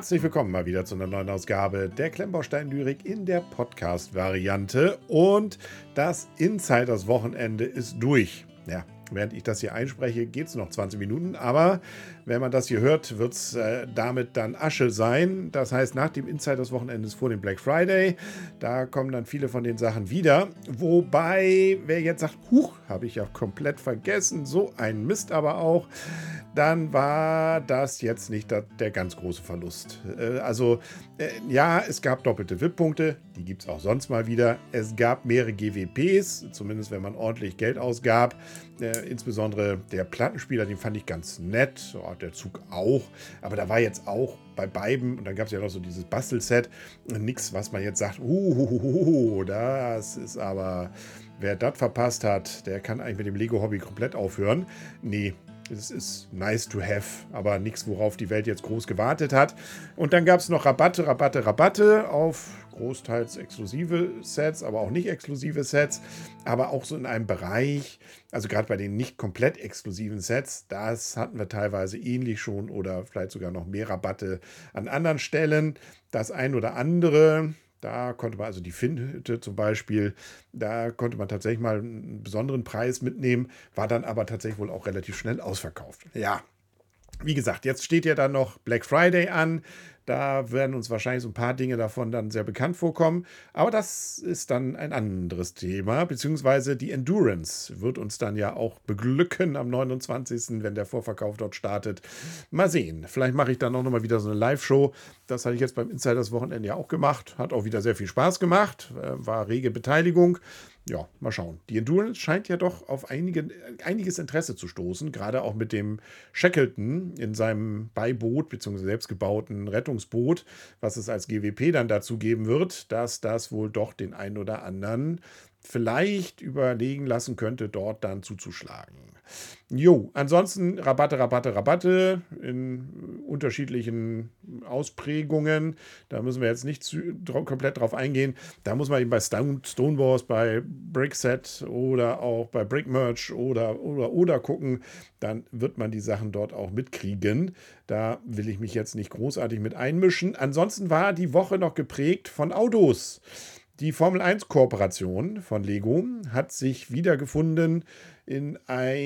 Herzlich willkommen mal wieder zu einer neuen Ausgabe der Klemmbaustein-Lyrik in der Podcast-Variante. Und das Insiders-Wochenende ist durch. Ja, während ich das hier einspreche, geht es noch 20 Minuten. Aber wenn man das hier hört, wird es damit dann Asche sein. Das heißt, nach dem Insiders-Wochenende ist vor dem Black Friday. Da kommen dann viele von den Sachen wieder. Wobei, wer jetzt sagt, huch, habe ich ja komplett vergessen, so ein Mist aber auch, dann war das jetzt nicht der ganz große Verlust. Ja, es gab doppelte VIP-Punkte, die gibt es auch sonst mal wieder. Es gab mehrere GWPs, zumindest wenn man ordentlich Geld ausgab. Insbesondere der Plattenspieler, den fand ich ganz nett, der Zug auch. Aber da war jetzt auch bei beiden, und dann gab es ja noch so dieses Bastelset, nichts, was man jetzt sagt, das ist aber, wer das verpasst hat, der kann eigentlich mit dem Lego-Hobby komplett aufhören. Nee. Es ist nice to have, aber nichts, worauf die Welt jetzt groß gewartet hat. Und dann gab es noch Rabatte auf großteils exklusive Sets, aber auch nicht exklusive Sets. Aber auch so in einem Bereich, also gerade bei den nicht komplett exklusiven Sets, das hatten wir teilweise ähnlich schon oder vielleicht sogar noch mehr Rabatte an anderen Stellen. Das ein oder andere... Da konnte man also die Finnhütte zum Beispiel, da konnte man tatsächlich mal einen besonderen Preis mitnehmen, war dann aber tatsächlich wohl auch relativ schnell ausverkauft. Ja, wie gesagt, jetzt steht ja dann noch Black Friday an. Da werden uns wahrscheinlich so ein paar Dinge davon dann sehr bekannt vorkommen. Aber das ist dann ein anderes Thema, beziehungsweise die Endurance wird uns dann ja auch beglücken am 29., wenn der Vorverkauf dort startet. Mal sehen. Vielleicht mache ich dann auch nochmal wieder so eine Live-Show. Das hatte ich jetzt beim Insiders-Wochenende ja auch gemacht. Hat auch wieder sehr viel Spaß gemacht. War rege Beteiligung. Ja, mal schauen. Die Endurance scheint ja doch auf einiges Interesse zu stoßen, gerade auch mit dem Shackleton in seinem Beiboot bzw. selbstgebauten Rettungsboot, was es als GWP dann dazu geben wird, dass das wohl doch den einen oder anderen vielleicht überlegen lassen könnte, dort dann zuzuschlagen. Jo, ansonsten Rabatte in unterschiedlichen Ausprägungen. Da müssen wir jetzt nicht komplett drauf eingehen. Da muss man eben bei Stonewars, bei Brickset oder auch bei Brickmerch oder gucken. Dann wird man die Sachen dort auch mitkriegen. Da will ich mich jetzt nicht großartig mit einmischen. Ansonsten war die Woche noch geprägt von Autos. Die Formel-1-Kooperation von Lego hat sich wiedergefunden in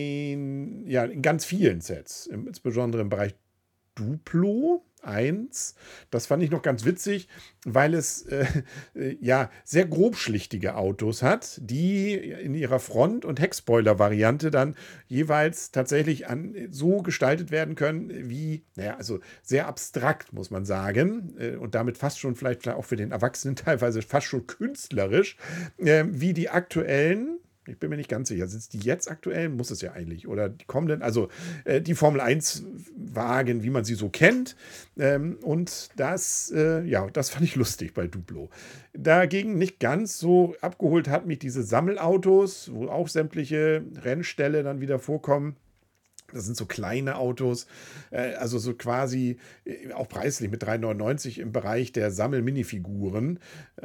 ganz vielen Sets, insbesondere im Bereich Duplo 1. Das fand ich noch ganz witzig, weil es sehr grobschlichtige Autos hat, die in ihrer Front- und Heckspoiler-Variante dann jeweils tatsächlich so gestaltet werden können, wie, also sehr abstrakt, muss man sagen, und damit fast schon vielleicht auch für den Erwachsenen teilweise fast schon künstlerisch, wie die aktuellen. Ich bin mir nicht ganz sicher. Sind es die jetzt aktuell? Muss es ja eigentlich. Oder die kommenden, also die Formel 1 Wagen, wie man sie so kennt. Und das fand ich lustig bei Duplo. Dagegen nicht ganz so abgeholt hat mich diese Sammelautos, wo auch sämtliche Rennställe dann wieder vorkommen. Das sind so kleine Autos, also so quasi auch preislich mit 3,99 im Bereich der Sammel-Minifiguren.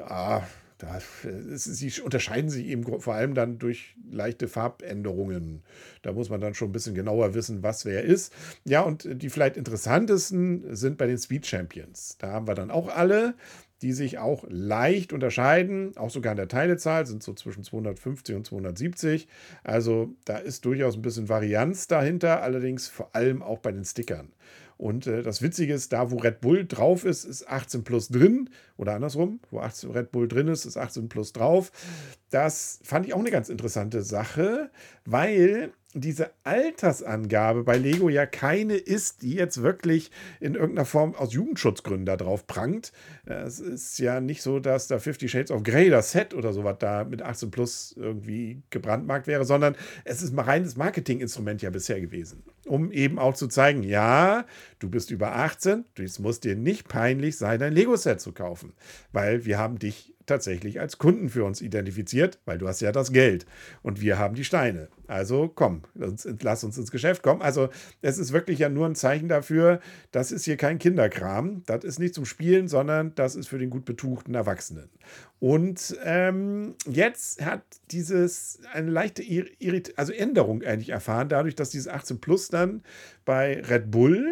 Sie unterscheiden sich eben vor allem dann durch leichte Farbänderungen. Da muss man dann schon ein bisschen genauer wissen, was wer ist. Ja, und die vielleicht interessantesten sind bei den Speed Champions. Da haben wir dann auch alle, die sich auch leicht unterscheiden, auch sogar in der Teilezahl, sind so zwischen 250 und 270. Also da ist durchaus ein bisschen Varianz dahinter, allerdings vor allem auch bei den Stickern. Und das Witzige ist, da wo Red Bull drauf ist 18 plus drin. Oder andersrum, wo Red Bull drin ist 18 plus drauf. Das fand ich auch eine ganz interessante Sache, weil diese Altersangabe bei Lego ja keine ist, die jetzt wirklich in irgendeiner Form aus Jugendschutzgründen da drauf prangt. Es ist ja nicht so, dass da 50 Shades of Grey, das Set oder sowas da mit 18 plus irgendwie gebrandmarkt wäre, sondern es ist ein reines Marketinginstrument ja bisher gewesen. Um eben auch zu zeigen, ja, du bist über 18, es muss dir nicht peinlich sein, ein Lego-Set zu kaufen, weil wir haben dich tatsächlich als Kunden für uns identifiziert, weil du hast ja das Geld und wir haben die Steine. Also komm, lass uns ins Geschäft kommen. Also es ist wirklich ja nur ein Zeichen dafür, das ist hier kein Kinderkram. Das ist nicht zum Spielen, sondern das ist für den gut betuchten Erwachsenen. Und jetzt hat eine leichte Änderung eigentlich erfahren, dadurch, dass dieses 18 Plus dann bei Red Bull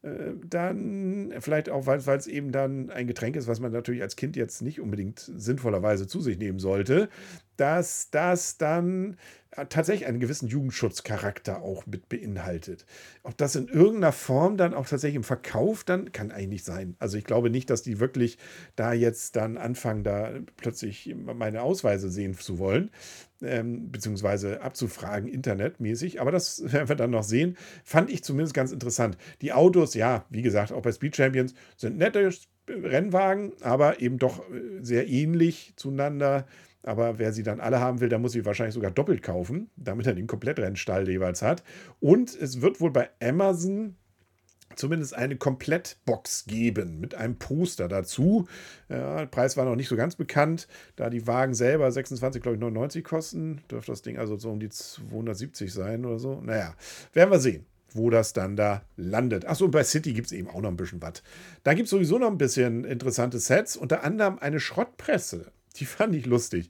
dann vielleicht auch, weil es eben dann ein Getränk ist, was man natürlich als Kind jetzt nicht unbedingt sinnvollerweise zu sich nehmen sollte, dass das dann tatsächlich einen gewissen Jugendschutzcharakter auch mit beinhaltet. Ob das in irgendeiner Form dann auch tatsächlich im Verkauf dann, kann eigentlich nicht sein. Also ich glaube nicht, dass die wirklich da jetzt dann anfangen, da plötzlich meine Ausweise sehen zu wollen, beziehungsweise abzufragen, internetmäßig. Aber das werden wir dann noch sehen. Fand ich zumindest ganz interessant. Die Autos, ja, wie gesagt, auch bei Speed Champions sind nette Rennwagen, aber eben doch sehr ähnlich zueinander. Aber wer sie dann alle haben will, der muss sie wahrscheinlich sogar doppelt kaufen, damit er den Komplettrennstall jeweils hat. Und es wird wohl bei Amazon zumindest eine Komplettbox geben mit einem Poster dazu. Ja, der Preis war noch nicht so ganz bekannt, da die Wagen selber 26, glaube ich, 99 kosten. Dürfte das Ding also so um die 270 sein oder so. Naja, werden wir sehen, wo das dann da landet. Achso, und bei City gibt es eben auch noch ein bisschen was. Da gibt es sowieso noch ein bisschen interessante Sets, unter anderem eine Schrottpresse. Die fand ich lustig,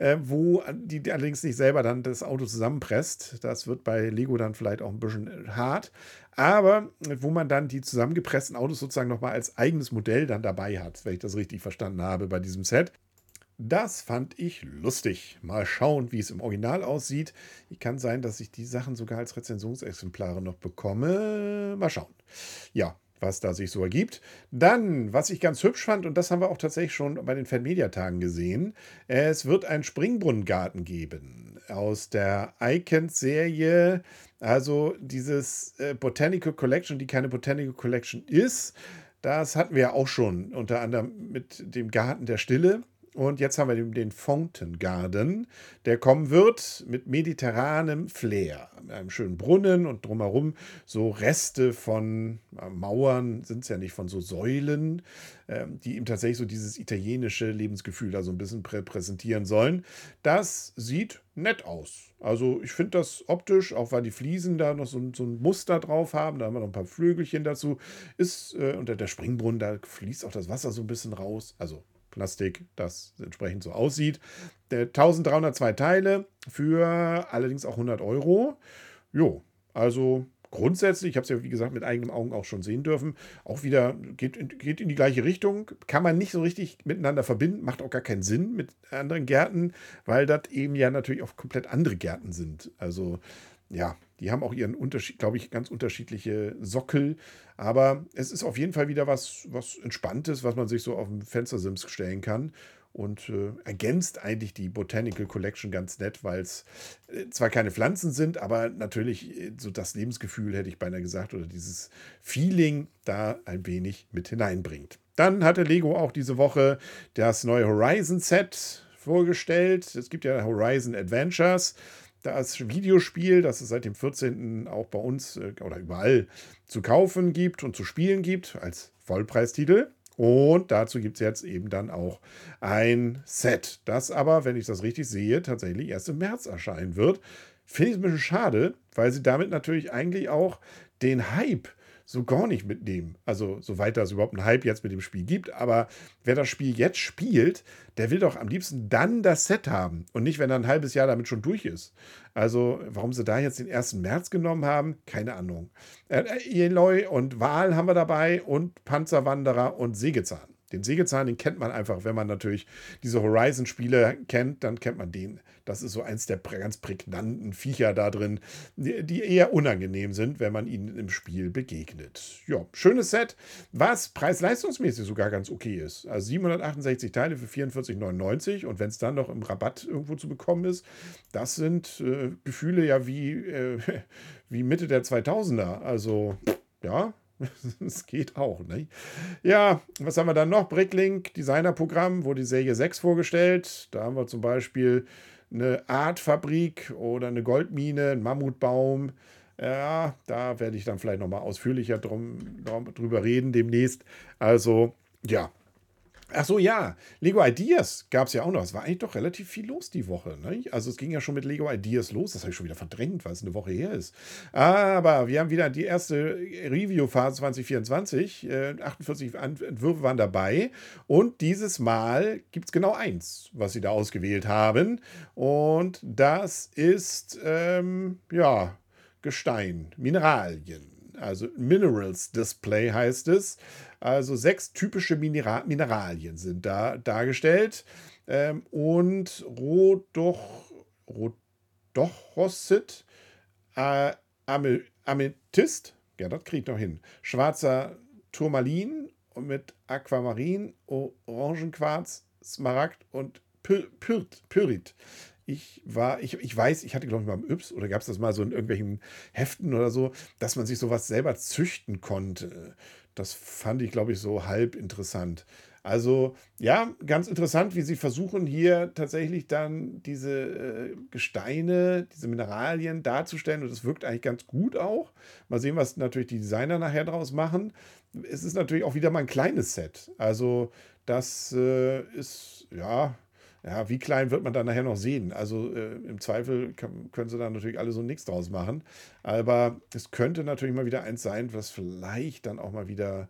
wo die allerdings nicht selber dann das Auto zusammenpresst. Das wird bei Lego dann vielleicht auch ein bisschen hart. Aber wo man dann die zusammengepressten Autos sozusagen nochmal als eigenes Modell dann dabei hat, wenn ich das richtig verstanden habe bei diesem Set. Das fand ich lustig. Mal schauen, wie es im Original aussieht. Kann sein, dass ich die Sachen sogar als Rezensionsexemplare noch bekomme. Mal schauen. Ja, was da sich so ergibt. Dann, was ich ganz hübsch fand, und das haben wir auch tatsächlich schon bei den Fanmedia-Tagen gesehen, es wird einen Springbrunnengarten geben aus der Icons-Serie. Also dieses Botanical Collection, die keine Botanical Collection ist. Das hatten wir ja auch schon, unter anderem mit dem Garten der Stille. Und jetzt haben wir den Fountain Garden, der kommen wird mit mediterranem Flair. Mit einem schönen Brunnen und drumherum so Reste von Mauern, sind es ja nicht, von so Säulen, die ihm tatsächlich so dieses italienische Lebensgefühl da so ein bisschen präsentieren sollen. Das sieht nett aus. Also ich finde das optisch, auch weil die Fliesen da noch so ein Muster drauf haben, da haben wir noch ein paar Flügelchen dazu, ist unter der Springbrunnen, da fließt auch das Wasser so ein bisschen raus. Also Plastik, das entsprechend so aussieht. 1302 Teile für allerdings auch 100 Euro. Jo, also grundsätzlich, ich habe es ja wie gesagt mit eigenen Augen auch schon sehen dürfen, auch wieder geht in die gleiche Richtung. Kann man nicht so richtig miteinander verbinden, macht auch gar keinen Sinn mit anderen Gärten, weil das eben ja natürlich auch komplett andere Gärten sind. Also ja, die haben auch ihren Unterschied, glaube ich, ganz unterschiedliche Sockel. Aber es ist auf jeden Fall wieder was Entspanntes, was man sich so auf dem Fenstersims stellen kann. Und ergänzt eigentlich die Botanical Collection ganz nett, weil es zwar keine Pflanzen sind, aber natürlich so das Lebensgefühl, hätte ich beinahe gesagt, oder dieses Feeling da ein wenig mit hineinbringt. Dann hatte Lego auch diese Woche das neue Horizon Set vorgestellt. Es gibt ja Horizon Adventures. Das Videospiel, das es seit dem 14. auch bei uns oder überall zu kaufen gibt und zu spielen gibt, als Vollpreistitel. Und dazu gibt es jetzt eben dann auch ein Set, das aber, wenn ich das richtig sehe, tatsächlich erst im März erscheinen wird. Finde ich ein bisschen schade, weil sie damit natürlich eigentlich auch den Hype so gar nicht mitnehmen. Also, soweit das überhaupt einen Hype jetzt mit dem Spiel gibt. Aber wer das Spiel jetzt spielt, der will doch am liebsten dann das Set haben und nicht, wenn er ein halbes Jahr damit schon durch ist. Also, warum sie da jetzt den 1. März genommen haben, keine Ahnung. Eloy und Wal haben wir dabei und Panzerwanderer und Sägezahn. Den Sägezahn, den kennt man einfach, wenn man natürlich diese Horizon-Spiele kennt, dann kennt man den. Das ist so eins der ganz prägnanten Viecher da drin, die eher unangenehm sind, wenn man ihnen im Spiel begegnet. Ja, schönes Set, was preis-leistungsmäßig sogar ganz okay ist. Also 768 Teile für 44,99 und wenn es dann noch im Rabatt irgendwo zu bekommen ist, das sind Gefühle ja wie Mitte der 2000er. Also, ja, es geht auch, ne? Ja, was haben wir dann noch? Bricklink, Designerprogramm, wurde die Serie 6 vorgestellt. Da haben wir zum Beispiel eine Artfabrik oder eine Goldmine, einen Mammutbaum. Ja, da werde ich dann vielleicht nochmal ausführlicher drüber reden demnächst. Also, ja. Ach so, ja, Lego Ideas gab es ja auch noch. Es war eigentlich doch relativ viel los die Woche. Ne? Also es ging ja schon mit Lego Ideas los. Das habe ich schon wieder verdrängt, weil es eine Woche her ist. Aber wir haben wieder die erste Review-Phase 2024. 48 Entwürfe waren dabei. Und dieses Mal gibt es genau eins, was sie da ausgewählt haben. Und das ist, ja, Gestein, Mineralien. also Minerals Display heißt es. Also 6 typische Mineralien sind da dargestellt. Und Rhodochrosit, Amethyst, ja, das kriegt noch hin. Schwarzer Turmalin und mit Aquamarin, Orangenquarz, Smaragd und Pyrit. Ich weiß, ich hatte, glaube ich, mal im Yps oder gab es das mal so in irgendwelchen Heften oder so, dass man sich sowas selber züchten konnte. Das fand ich, glaube ich, so halb interessant. Also, ja, ganz interessant, wie sie versuchen, hier tatsächlich dann diese Gesteine, diese Mineralien darzustellen. Und das wirkt eigentlich ganz gut auch. Mal sehen, was natürlich die Designer nachher draus machen. Es ist natürlich auch wieder mal ein kleines Set. Also, das ist, ja, wie klein wird man dann nachher noch sehen? Also im Zweifel können sie da natürlich alle so nichts draus machen. Aber es könnte natürlich mal wieder eins sein, was vielleicht dann auch mal wieder.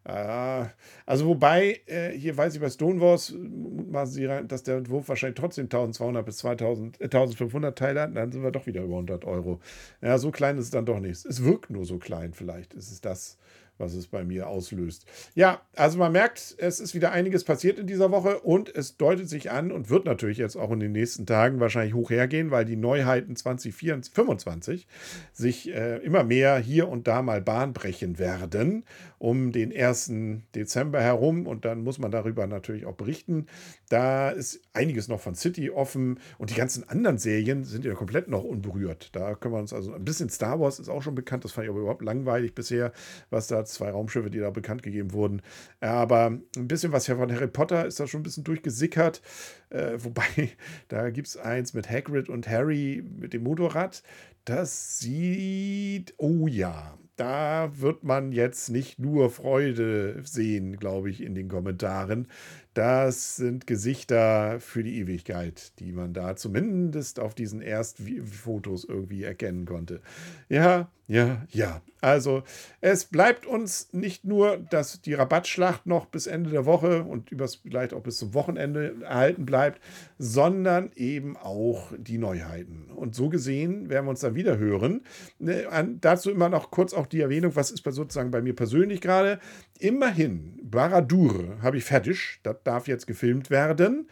Also wobei, hier weiß ich bei Stonewalls, mutmaßen sie rein, dass der Entwurf wahrscheinlich trotzdem 1200 bis 2000, 1500 Teile hat, dann sind wir doch wieder über 100 Euro. Ja, so klein ist es dann doch nicht. Es wirkt nur so klein vielleicht. Ist es das, was es bei mir auslöst. Ja, also man merkt, es ist wieder einiges passiert in dieser Woche und es deutet sich an und wird natürlich jetzt auch in den nächsten Tagen wahrscheinlich hoch hergehen, weil die Neuheiten 2025 sich immer mehr hier und da mal Bahn brechen werden um den 1. Dezember herum und dann muss man darüber natürlich auch berichten. Da ist einiges noch von City offen und die ganzen anderen Serien sind ja komplett noch unberührt. Da können wir uns also ein bisschen Star Wars ist auch schon bekannt, das fand ich aber überhaupt langweilig bisher, was da 2 Raumschiffe, die da bekannt gegeben wurden. Aber ein bisschen was von Harry Potter ist da schon ein bisschen durchgesickert. Wobei, da gibt es eins mit Hagrid und Harry mit dem Motorrad. Das sieht, oh ja, da wird man jetzt nicht nur Freude sehen, glaube ich, in den Kommentaren. Das sind Gesichter für die Ewigkeit, die man da zumindest auf diesen Erstfotos irgendwie erkennen konnte. Ja, ja, ja. Also es bleibt uns nicht nur, dass die Rabattschlacht noch bis Ende der Woche und vielleicht auch bis zum Wochenende erhalten bleibt, sondern eben auch die Neuheiten. Und so gesehen werden wir uns dann wieder hören. Dazu immer noch kurz auch die Erwähnung, was ist sozusagen bei mir persönlich gerade. Immerhin, Baradur habe ich fertig. Das darf jetzt gefilmt werden.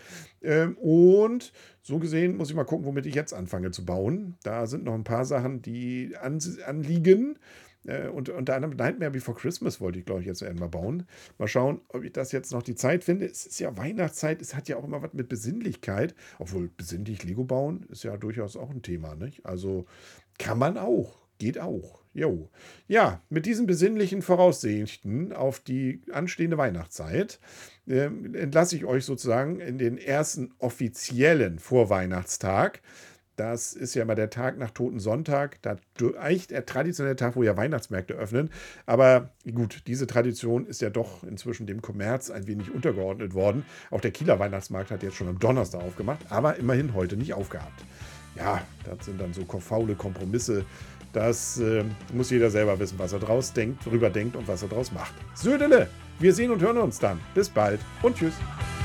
Und so gesehen muss ich mal gucken, womit ich jetzt anfange zu bauen. Da sind noch ein paar Sachen, die anliegen. Und unter anderem Nightmare Before Christmas wollte ich, glaube ich, jetzt mal bauen. Mal schauen, ob ich das jetzt noch die Zeit finde. Es ist ja Weihnachtszeit, es hat ja auch immer was mit Besinnlichkeit. Obwohl besinnlich Lego bauen ist ja durchaus auch ein Thema, nicht? Also kann man auch, geht auch. Jo. Ja, mit diesen besinnlichen Voraussichten auf die anstehende Weihnachtszeit entlasse ich euch sozusagen in den ersten offiziellen Vorweihnachtstag. Das ist ja immer der Tag nach Totensonntag, eigentlich der traditionelle Tag, wo ja Weihnachtsmärkte öffnen. Aber gut, diese Tradition ist ja doch inzwischen dem Kommerz ein wenig untergeordnet worden. Auch der Kieler Weihnachtsmarkt hat jetzt schon am Donnerstag aufgemacht, aber immerhin heute nicht aufgehabt. Ja, das sind dann so faule Kompromisse. Das muss jeder selber wissen, was er drüber denkt und was er draus macht. Södele, wir sehen und hören uns dann. Bis bald und tschüss.